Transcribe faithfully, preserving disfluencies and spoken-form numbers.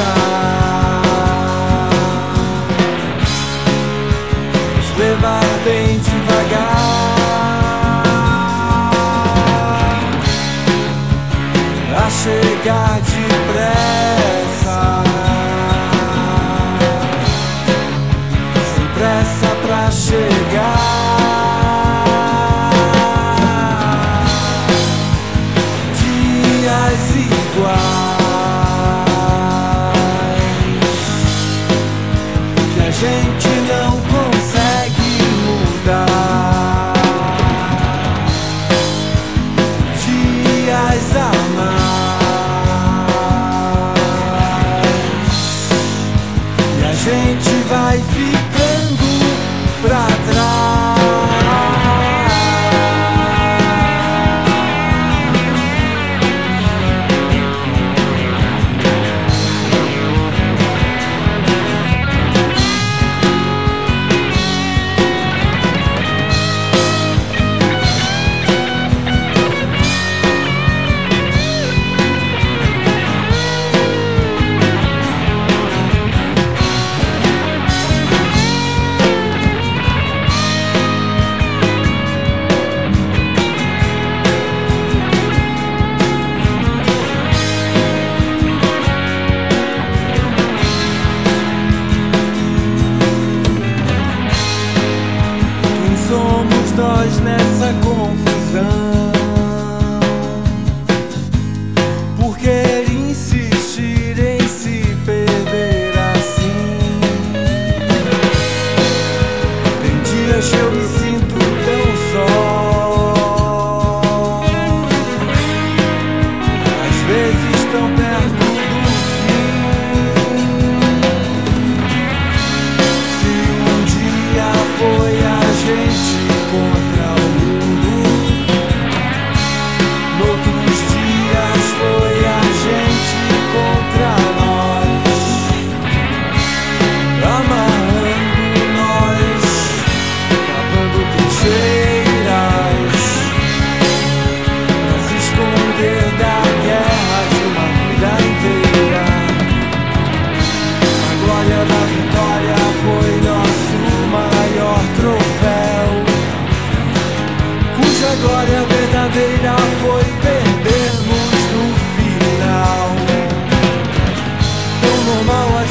Nos levar bem devagar a chegar depressa, sem pressa pra chegar. Dias iguais que a gente não consegue mudar. Dias a mais e a gente vai ficando pra trás. Somos nós nessa confusão, por querer insistir em se perder assim. Tem dias que eu me sinto tão só, às vezes tão perto do fim. Se um dia foi a gente contra o mundo, noutros dias foi a gente contra nós, amarrando nós, cavando trincheiras pra se esconder da guerra de uma vida inteira. A glória da vitória foi nosso maior troféu, cuja glória verdadeira foi perdermos no final. Tão normal a